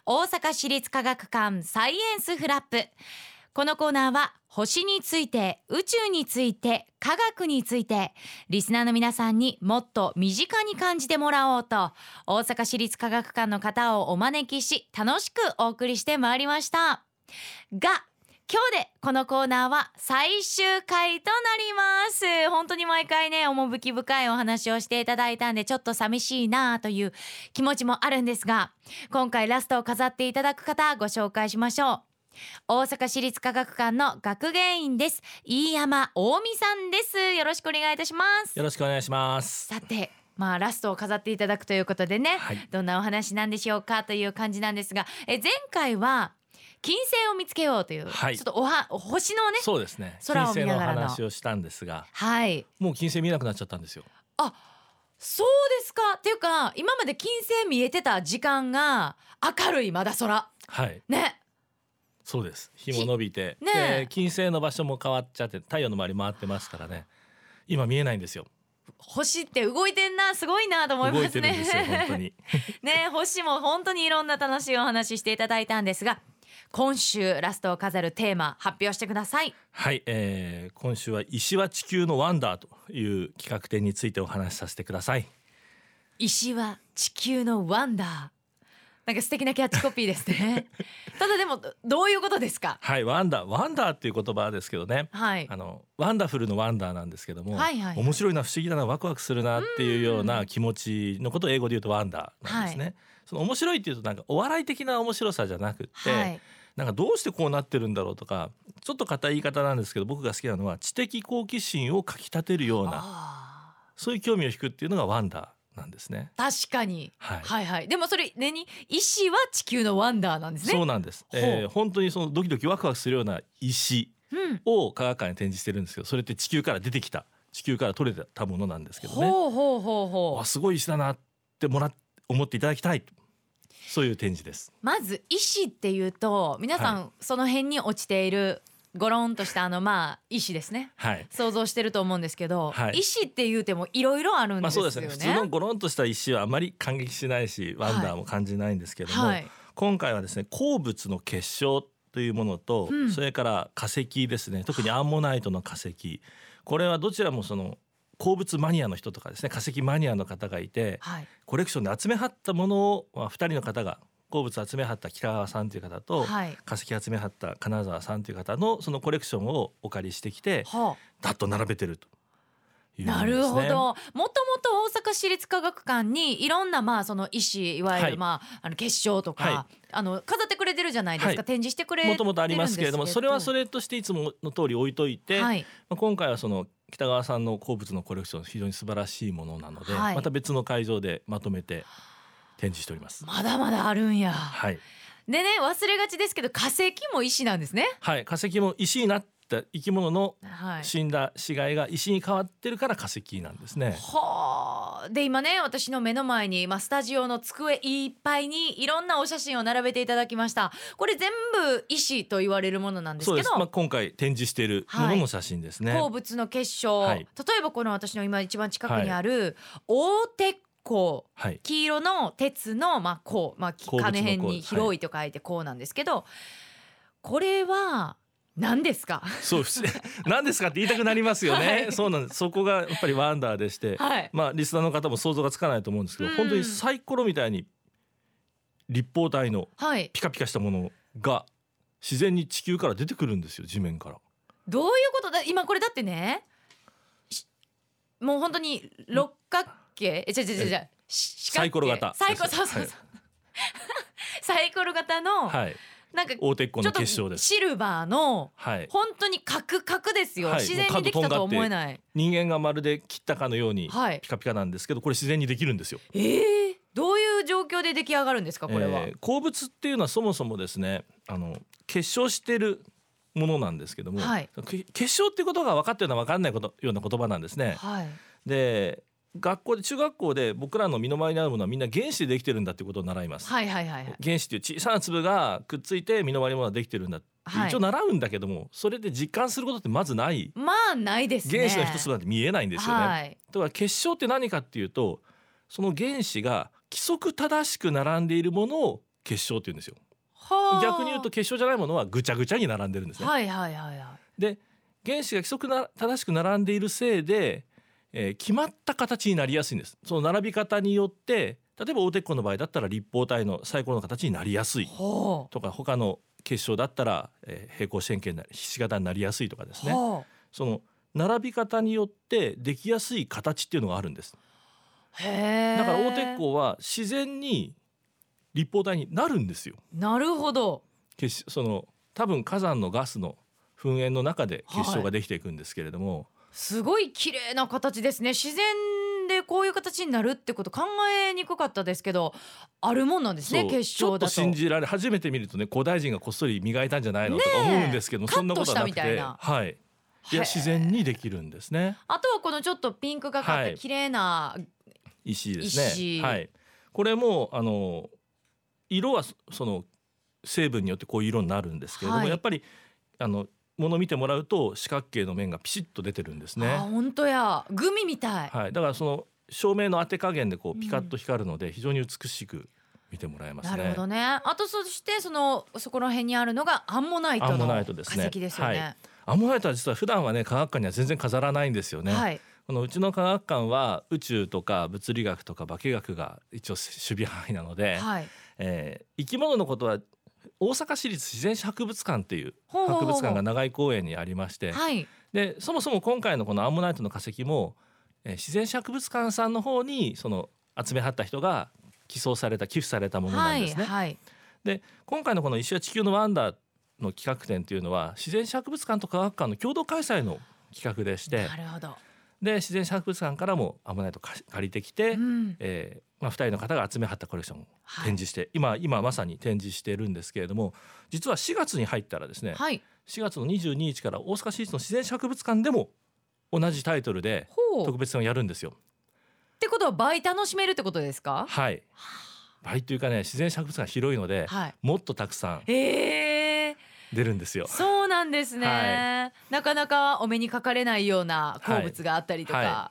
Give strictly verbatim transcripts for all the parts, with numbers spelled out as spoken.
大阪市立科学館サイエンスフラップ。このコーナーは星について、宇宙について、科学についてリスナーの皆さんにもっと身近に感じてもらおうと、大阪市立科学館の方をお招きし楽しくお送りしてまいりましたが、今日でこのコーナーは最終回となります。本当に毎回ね、趣深いお話をしていただいたんでちょっと寂しいなという気持ちもあるんですが、今回ラストを飾っていただく方ご紹介しましょう。大阪市立科学館の学芸員です。飯山大美さんです。よろしくお願いいたします。 よろしくお願いします。 さて、まあラストを飾っていただくということでね、はい、どんなお話なんでしょうかという感じなんですが、え前回は金星を見つけようという、はい、ちょっとおは星のね、 そうですね、 空を見ながらの金星の話をしたんですが、 はい、 もう金星見えなくなっちゃったんですよ。 あ、そうですか。っていうか今まで金星見えてた時間が明るいまだ空、 はいね、 そうです。日も伸びて、 ね、 で金星の場所も変わっちゃって太陽の周り回ってますからね、今見えないんですよ。 星って動いてんな、すごいなと思いますね。 動いてるんですよ本当にね、星も本当にいろんな楽しいお話していただいたんですが、今週ラストを飾るテーマ発表してください。 はい、えー、今週は石は地球のワンダーという企画展についてお話しさせてください。 石は地球のワンダー、なんか素敵なキャッチコピーですねただでもどういうことですか？ はい、ワンダーワンダーっていう言葉ですけどね、はい、あのワンダフルのワンダーなんですけども、はいはいはい、面白いな、不思議だな、ワクワクするなっていうような気持ちのことを英語で言うとワンダーなんですね、はい、その面白いっていうとなんかお笑い的な面白さじゃなくって、はい、なんかどうしてこうなってるんだろうとか、ちょっと硬い言い方なんですけど、僕が好きなのは知的好奇心をかきたてるような、そういう興味を引くっていうのがワンダーなんですね。 確かに、はい、はいはい。でもそれ何、石は地球のワンダーなんですね。 そうなんです、えー、本当にそのドキドキワクワクするような石を科学館に展示してるんですけど、それって地球から出てきた、地球から取れたものなんですけどね、 ほうほうほうほう、 あ、すごい石だなってもら思っていただきたい、そういう展示です。 まず石っていうと皆さん、はい、その辺に落ちているゴロンとしたあのまあ石ですね、はい、想像してると思うんですけど、はい、石っていうてもいろいろあるんですよね。まあそうですね、普通のゴロンとした石はあまり感激しないしワンダーも感じないんですけども、はい、今回はですね、鉱物の結晶というものと、うん、それから化石ですね、特にアンモナイトの化石、これはどちらもその鉱物マニアの人とかですね、化石マニアの方がいて、はい、コレクションで集めはったものを、まあ、ふたりの方が、鉱物集めはった北川さんという方と、はい、化石集めはった金沢さんという方のそのコレクションをお借りしてきて、はあ、だっと並べてるという、ね、なるほど。もともと大阪市立科学館にいろんなまあその石、いわゆるまあ、はい、あの結晶とか、はい、あの飾ってくれてるじゃないですか、はい、展示してくれてるんですけど、もともとありますけれども、それはそれとしていつもの通り置いといて、はい、まあ、今回はその北川さんの鉱物のコレクション非常に素晴らしいものなので、はい、また別の会場でまとめて展示しております。まだまだあるんや。 はい。 でね、忘れがちですけど化石も石なんですね。 はい、化石も石になった生き物の死んだ死骸が石に変わってるから化石なんですね。 はあ。で今ね、私の目の前に、まあ、スタジオの机いっぱいにいろんなお写真を並べていただきました。これ全部石と言われるものなんですけど、 そうです、まあ、今回展示しているものの写真ですね、 はい、鉱物の結晶、はい、例えばこの私の今一番近くにある大鉄鉱、はい、黄色の鉄の、まあ、鉱、まあ、金辺に広いと書いて鉱なんですけど、はい、これは何ですか？ そう何ですかって言いたくなりますよね、はい、そうなんです。そこがやっぱりワンダーでして、はい、まあリスナーの方も想像がつかないと思うんですけど、本当にサイコロみたいに立方体のピカピカしたものが自然に地球から出てくるんですよ、地面から。 どういうことだ？今これだってね、もう本当に六角形、え、違う違う違う、 サイコロ型、 サイコロ、そうそうそう、はい、サイコロ型の、はい、なんか大鉄鋼の結晶です。 シルバーの、はい、本当にカクカクですよ、はい、自然にできたとは思えない。 人間がまるで切ったかのようにピカピカなんですけど、これ自然にできるんですよ。 えー、どういう状況で出来上がるんですか、これは。 えー、鉱物っていうのはそもそもですね、あの結晶してるものなんですけども、はい、結晶っていうことが分かってるのは分かんないことような言葉なんですね、はい、で学校で中学校で僕らの身の回りにあるものはみんな原子でできてるんだっていうことを習います、はいはいはいはい、原子っていう小さな粒がくっついて身の回りのものができてるんだって一応習うんだけども、それで実感することってまずない、 まあないですね。 原子の一粒なんて見えないんですよね、はい、だから結晶って何かっていうと、その原子が規則正しく並んでいるものを結晶っていうんですよ。逆に言うと結晶じゃないものはぐちゃぐちゃに並んでるんですね。 はいはいはいはい。 で原子が規則な正しく並んでいるせいで、えー、決まった形になりやすいんです。その並び方によって例えば大鉄鋼の場合だったら立方体のサイコロの形になりやすいとか、他の結晶だったら、えー、平行四辺形になりひし形になりやすいとかですね。その並び方によってできやすい形っていうのがあるんです。 へー。 だから大鉄鋼は自然に立方体になるんですよ。 なるほど。 結その多分火山のガスの噴煙の中で結晶ができていくんですけれども、はい、 すごい綺麗な形ですね。自然でこういう形になるってこと考えにくかったですけど、あるもんなんですね。結晶だとちょっと信じられ、初めて見るとね、古代人がこっそり磨いたんじゃないのとか思うんですけども、そんなことはなくて、はい、いや自然にできるんですね。 あとはこのちょっとピンクがかった綺麗な石ですね、はい、これもあの色はその成分によってこういう色になるんですけれども、はい、やっぱりあのものを見てもらうと四角形の面がピシッと出てるんですね。 あ、本当や、グミみたい、 はい、だからその照明の当て加減でこうピカッと光るので非常に美しく見てもらえますね、うん、 なるほどね。あとそしてそのそこら辺にあるのがアンモナイトの化石ですよね。はい、 アンモナイトは実は普段はね科学館には全然飾らないんですよね、はい、このうちの科学館は宇宙とか物理学とか化学が一応守備範囲なので、はい、えー、生き物のことは大阪市立自然史博物館っていう博物館が長井公園にありまして、はい、でそもそも今回のこのアンモナイトの化石も、えー、自然史博物館さんの方にその集めはった人が寄贈された寄付されたものなんですね、はいはい、で今回のこの石は地球のワンダーの企画展というのは自然史博物館と科学館の共同開催の企画でして、 なるほど。 で自然史博物館からもアンモナイト借りてきて、うん、えーまあ、ふたりの方が集めはったコレクションを展示して、はい、今, 今まさに展示しているんですけれども、実はしがつに入ったらですね、はい、しがつのにじゅうににちから大阪市立の自然史博物館でも同じタイトルで特別展をやるんですよ。 ってことは倍楽しめるってことですか？ はい、倍というかね、自然史博物館広いので、はい、もっとたくさん、えー出るんですよ。 そうなんですね、はい、なかなかお目にかかれないような鉱物があったりとか、はいはい、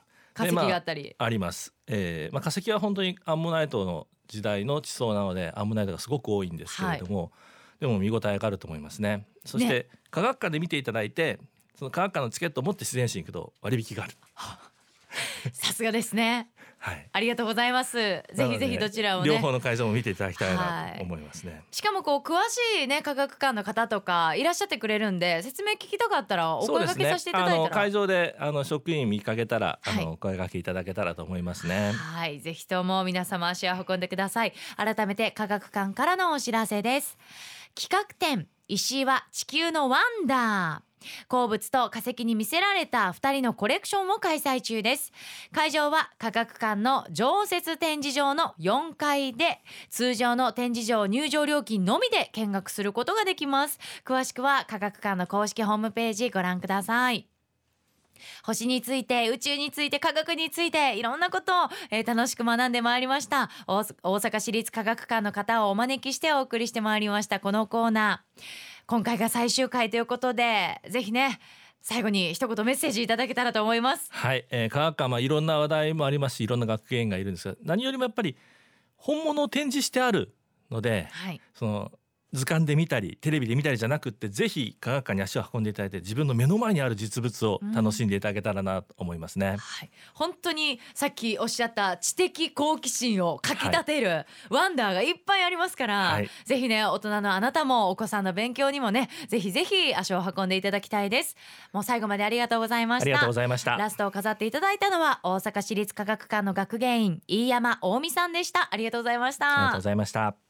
化石があったり、 まあ、あります、えーまあ、化石は本当にアンモナイトの時代の地層なのでアンモナイトがすごく多いんですけれども、はい、でも見応えがあると思いますね。そして、ね、科学館で見ていただいて、その科学館のチケットを持って自然史に行くと割引があるさすがですね、はい、ありがとうございます。ぜひぜひどちらをね、 両方の会場も見ていただきたいなと思いますね、はい、 しかもこう詳しいね科学館の方とかいらっしゃってくれるんで、説明聞きたかったらお声掛けさせていただいたら、 そうですね、あの会場であの職員見かけたら、はい、あのお声掛けいただけたらと思いますね。 はい、ぜひとも皆様足を運んでください。改めて科学館からのお知らせです。企画展石は地球のワンダー、鉱物と化石に魅せられたふたりのコレクションを開催中です。会場は科学館の常設展示場のよんかいで、通常の展示場入場料金のみで見学することができます。詳しくは科学館の公式ホームページご覧ください。星について、宇宙について、科学についていろんなことを、えー、楽しく学んでまいりました。大阪市立科学館の方をお招きしてお送りしてまいりましたこのコーナー、今回が最終回ということで、ぜひね最後に一言メッセージいただけたらと思います。 はい、えー、科学館、まあ、いろんな話題もありますし、いろんな学芸員がいるんですが、何よりもやっぱり本物を展示してあるので、はい、その図鑑で見たりテレビで見たりじゃなくって、ぜひ科学館に足を運んでいただいて、自分の目の前にある実物を楽しんでいただけたらなと思いますね、うん、はい、 本当にさっきおっしゃった知的好奇心をかき立てるワンダーがいっぱいありますから、はい、ぜひね大人のあなたもお子さんの勉強にもね、ぜひぜひ足を運んでいただきたいです。もう最後までありがとうございました。 ありがとうございました。 ラストを飾っていただいたのは大阪市立科学館の学芸員飯山大美さんでした。ありがとうございました。 ありがとうございました。